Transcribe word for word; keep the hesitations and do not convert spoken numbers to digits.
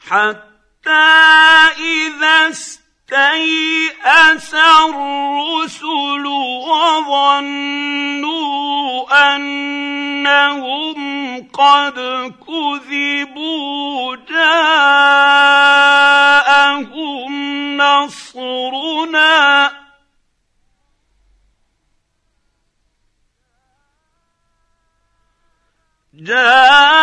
حتى إذا استيأس الرسل وظنوا أنهم قد كذبوا جاءهم نصرنا جاءهم